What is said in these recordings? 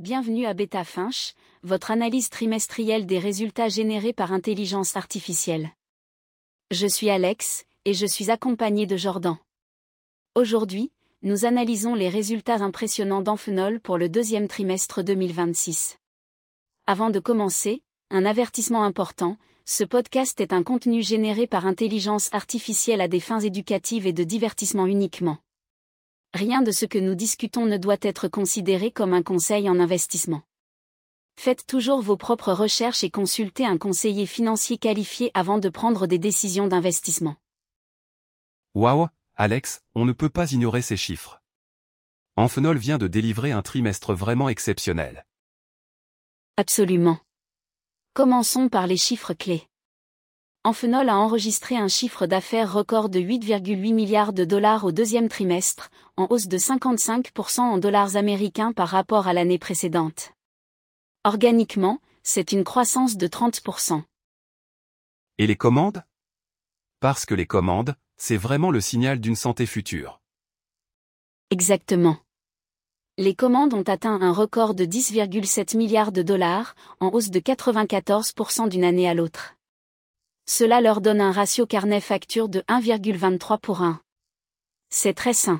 Bienvenue à BetaFinch, votre analyse trimestrielle des résultats générés par intelligence artificielle. Je suis Alex, et je suis accompagné de Jordan. Aujourd'hui, nous analysons les résultats impressionnants d'Amphenol pour le deuxième trimestre 2026. Avant de commencer, un avertissement important, ce podcast est un contenu généré par intelligence artificielle à des fins éducatives et de divertissement uniquement. Rien de ce que nous discutons ne doit être considéré comme un conseil en investissement. Faites toujours vos propres recherches et consultez un conseiller financier qualifié avant de prendre des décisions d'investissement. Waouh, Alex, on ne peut pas ignorer ces chiffres. Amphenol vient de délivrer un trimestre vraiment exceptionnel. Absolument. Commençons par les chiffres clés. Amphenol a enregistré un chiffre d'affaires record de 8,8 milliards de dollars au deuxième trimestre, en hausse de 55% en dollars américains par rapport à l'année précédente. Organiquement, c'est une croissance de 30%. Et les commandes ? Parce que les commandes, c'est vraiment le signal d'une santé future. Exactement. Les commandes ont atteint un record de 10,7 milliards de dollars, en hausse de 94% d'une année à l'autre. Cela leur donne un ratio carnet-facture de 1,23 pour 1. C'est très sain.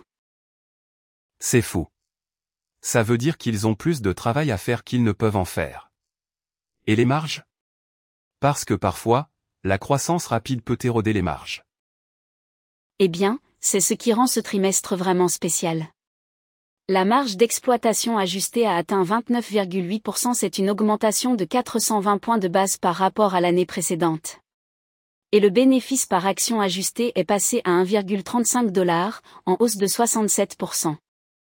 C'est fou. Ça veut dire qu'ils ont plus de travail à faire qu'ils ne peuvent en faire. Et les marges ? Parce que parfois, la croissance rapide peut éroder les marges. Eh bien, c'est ce qui rend ce trimestre vraiment spécial. La marge d'exploitation ajustée a atteint 29,8%, c'est une augmentation de 420 points de base par rapport à l'année précédente. Et le bénéfice par action ajusté est passé à 1,35 $, en hausse de 67%.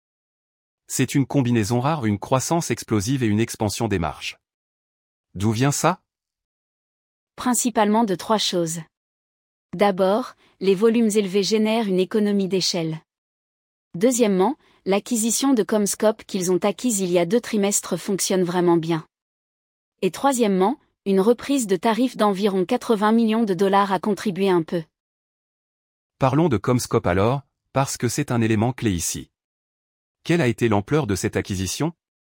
C'est une combinaison rare, une croissance explosive et une expansion des marges. D'où vient ça ? Principalement de trois choses. D'abord, les volumes élevés génèrent une économie d'échelle. Deuxièmement, l'acquisition de CommScope qu'ils ont acquise il y a 2 trimestres fonctionne vraiment bien. Et troisièmement, une reprise de tarifs d'environ 80 millions de dollars a contribué un peu. Parlons de CommScope alors, parce que c'est un élément clé ici. Quelle a été l'ampleur de cette acquisition ?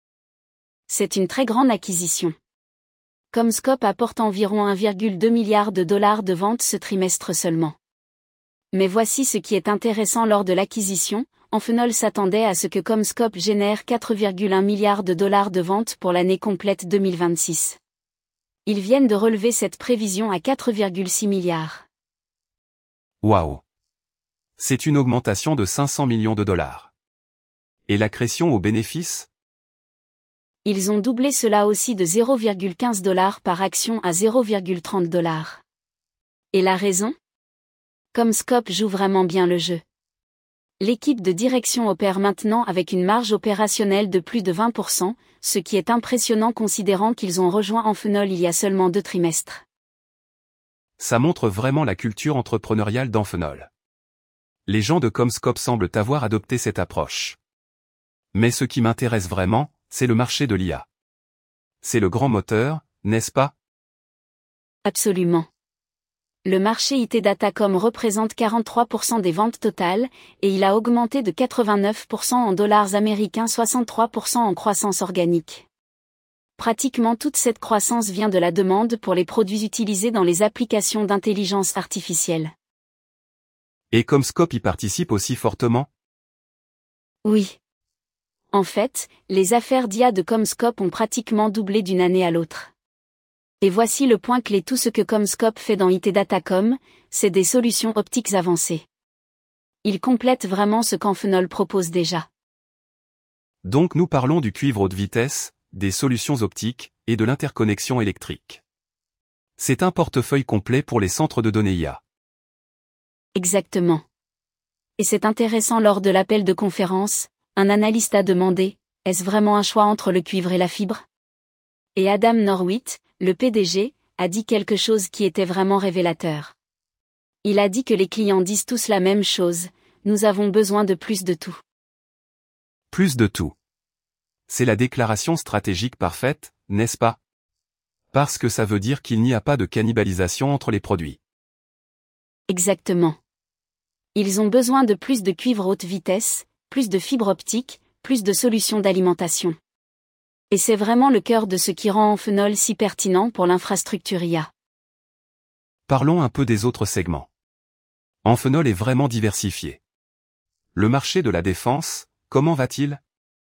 C'est une très grande acquisition. CommScope apporte environ 1,2 milliard de dollars de ventes ce trimestre seulement. Mais voici ce qui est intéressant lors de l'acquisition, Amphenol s'attendait à ce que CommScope génère 4,1 milliards de dollars de ventes pour l'année complète 2026. Ils viennent de relever cette prévision à 4,6 milliards. Waouh ! C'est une augmentation de 500 millions de dollars. Et l'accrétion aux bénéfices ? Ils ont doublé cela aussi de 0,15 $ par action à 0,30 $. Et la raison ? CommScope joue vraiment bien le jeu. L'équipe de direction opère maintenant avec une marge opérationnelle de plus de 20%, ce qui est impressionnant considérant qu'ils ont rejoint Amphenol il y a seulement 2 trimestres. Ça montre vraiment la culture entrepreneuriale d'Amphenol. Les gens de CommScope semblent avoir adopté cette approche. Mais ce qui m'intéresse vraiment, c'est le marché de l'IA. C'est le grand moteur, n'est-ce pas ? Absolument. Le marché IT Datacom représente 43% des ventes totales, et il a augmenté de 89% en dollars américains, 63% en croissance organique. Pratiquement toute cette croissance vient de la demande pour les produits utilisés dans les applications d'intelligence artificielle. Et CommScope y participe aussi fortement ? Oui. En fait, les affaires d'IA de CommScope ont pratiquement doublé d'une année à l'autre. Et voici le point clé, tout ce que CommScope fait dans IT Datacom, c'est des solutions optiques avancées. Ils complètent vraiment ce qu'Amphenol propose déjà. Donc nous parlons du cuivre haute vitesse, des solutions optiques, et de l'interconnexion électrique. C'est un portefeuille complet pour les centres de données IA. Exactement. Et c'est intéressant, lors de l'appel de conférence, un analyste a demandé, est-ce vraiment un choix entre le cuivre et la fibre ? Et Adam Norwitt, le PDG, a dit quelque chose qui était vraiment révélateur. Il a dit que les clients disent tous la même chose, nous avons besoin de plus de tout. Plus de tout. C'est la déclaration stratégique parfaite, n'est-ce pas ? Parce que ça veut dire qu'il n'y a pas de cannibalisation entre les produits. Exactement. Ils ont besoin de plus de cuivre haute vitesse, plus de fibres optiques, plus de solutions d'alimentation. Et c'est vraiment le cœur de ce qui rend Amphenol si pertinent pour l'infrastructure IA. Parlons un peu des autres segments. Amphenol est vraiment diversifié. Le marché de la défense, comment va-t-il?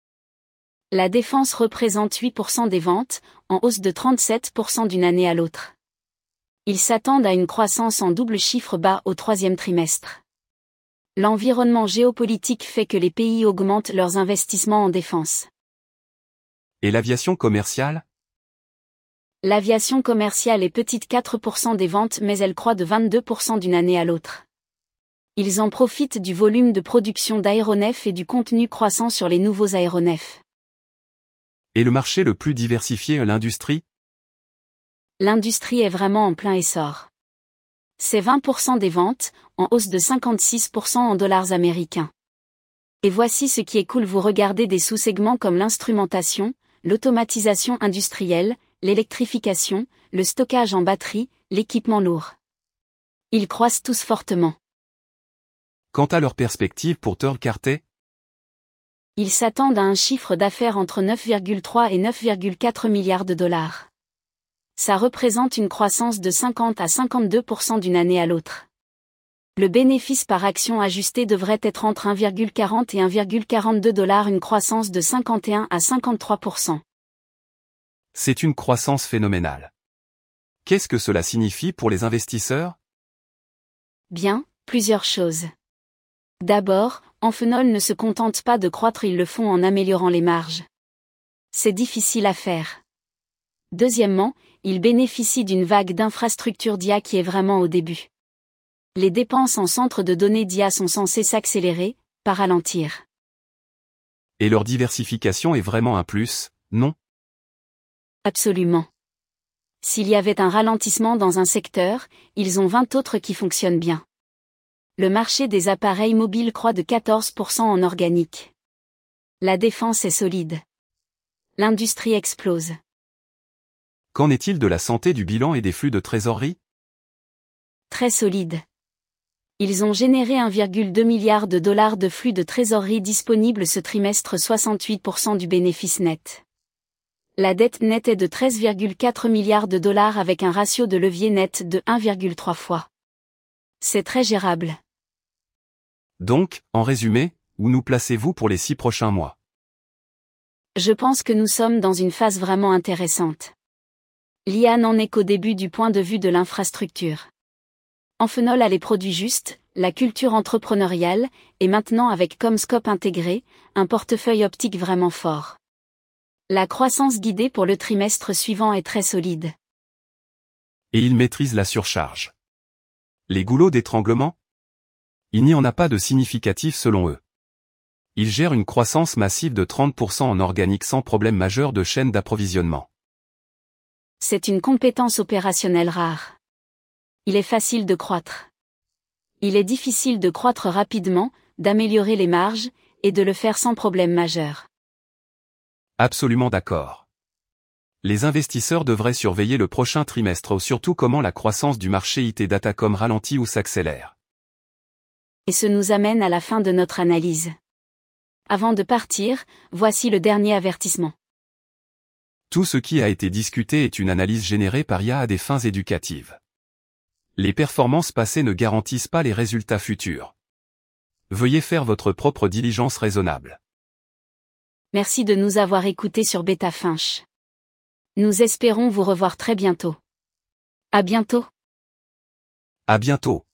La défense représente 8% des ventes, en hausse de 37% d'une année à l'autre. Ils s'attendent à une croissance en double chiffre bas au troisième trimestre. L'environnement géopolitique fait que les pays augmentent leurs investissements en défense. Et l'aviation commerciale? L'aviation commerciale est petite 4% des ventes mais elle croît de 22% d'une année à l'autre. Ils en profitent du volume de production d'aéronefs et du contenu croissant sur les nouveaux aéronefs. Et le marché le plus diversifié, l'industrie? L'industrie est vraiment en plein essor. C'est 20% des ventes, en hausse de 56% en dollars américains. Et voici ce qui est cool, vous regardez des sous-segments comme l'instrumentation, l'automatisation industrielle, l'électrification, le stockage en batterie, l'équipement lourd. Ils croissent tous fortement. Quant à leurs perspectives pour Third Quarter? Ils s'attendent à un chiffre d'affaires entre 9,3 et 9,4 milliards de dollars. Ça représente une croissance de 50 à 52% d'une année à l'autre. Le bénéfice par action ajusté devrait être entre 1,40 et 1,42 $, une croissance de 51 à 53%. C'est une croissance phénoménale. Qu'est-ce que cela signifie pour les investisseurs? Bien, plusieurs choses. D'abord, Amphenol ne se contente pas de croître, ils le font en améliorant les marges. C'est difficile à faire. Deuxièmement, ils bénéficient d'une vague d'infrastructures d'IA qui est vraiment au début. Les dépenses en centres de données d'IA sont censées s'accélérer, pas ralentir. Et leur diversification est vraiment un plus, non? Absolument. S'il y avait un ralentissement dans un secteur, ils ont 20 autres qui fonctionnent bien. Le marché des appareils mobiles croît de 14% en organique. La défense est solide. L'industrie explose. Qu'en est-il de la santé du bilan et des flux de trésorerie? Très solide. Ils ont généré 1,2 milliard de dollars de flux de trésorerie disponibles ce trimestre, 68% du bénéfice net. La dette nette est de 13,4 milliards de dollars avec un ratio de levier net de 1,3 fois. C'est très gérable. Donc, en résumé, où nous placez-vous pour les 6 prochains mois? Je pense que nous sommes dans une phase vraiment intéressante. L'IA n'en est qu'au début du point de vue de l'infrastructure. Amphenol a les produits justes, la culture entrepreneuriale, et maintenant avec CommScope intégré, un portefeuille optique vraiment fort. La croissance guidée pour le trimestre suivant est très solide. Et ils maîtrisent la surcharge. Les goulots d'étranglement? Il n'y en a pas de significatif selon eux. Ils gèrent une croissance massive de 30% en organique sans problème majeur de chaîne d'approvisionnement. C'est une compétence opérationnelle rare. Il est facile de croître. Il est difficile de croître rapidement, d'améliorer les marges, et de le faire sans problème majeur. Absolument d'accord. Les investisseurs devraient surveiller le prochain trimestre, surtout comment la croissance du marché IT Datacom ralentit ou s'accélère. Et ce nous amène à la fin de notre analyse. Avant de partir, voici le dernier avertissement. Tout ce qui a été discuté est une analyse générée par IA à des fins éducatives. Les performances passées ne garantissent pas les résultats futurs. Veuillez faire votre propre diligence raisonnable. Merci de nous avoir écoutés sur Beta Finch. Nous espérons vous revoir très bientôt. À bientôt. À bientôt.